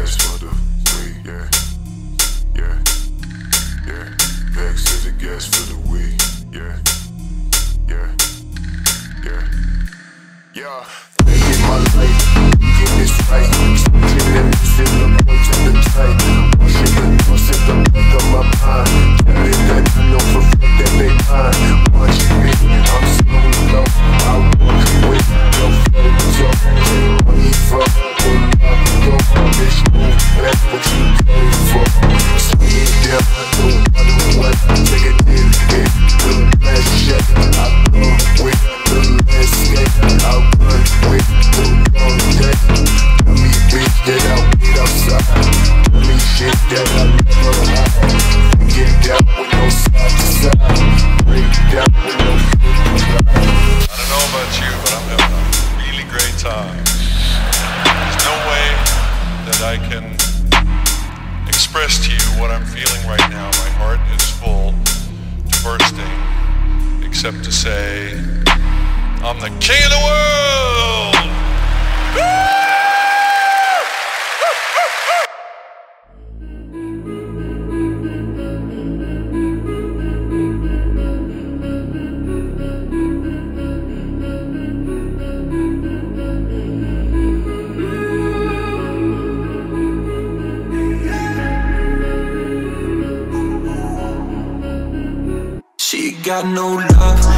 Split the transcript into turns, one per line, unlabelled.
gas for the weed, yeah, yeah, yeah. Vex is the gas for the weed, yeah, yeah, yeah, yeah. Making my life, get this right. Smoking and missing the point to the tight. Washing the thoughts in the back of my mind. Telling that I know for fact that they mine. Watching me, I'm so low. I walk with no flow, so money from the love. Go on this move, that's what you came for. Swing it down, no matter what. Take a dip, hit the last shot. I go with the last skate. I run with the long day. Tell me bitch that I wait outside. Tell me shit that I never hide. Get down with no side to side. Break down with no foot to ride.
I don't know about you, but I'm having a really great time. There's no way that I can express to you what I'm feeling right now. My heart is full to bursting, except to say, I'm the king of the world! Woo!
She got no love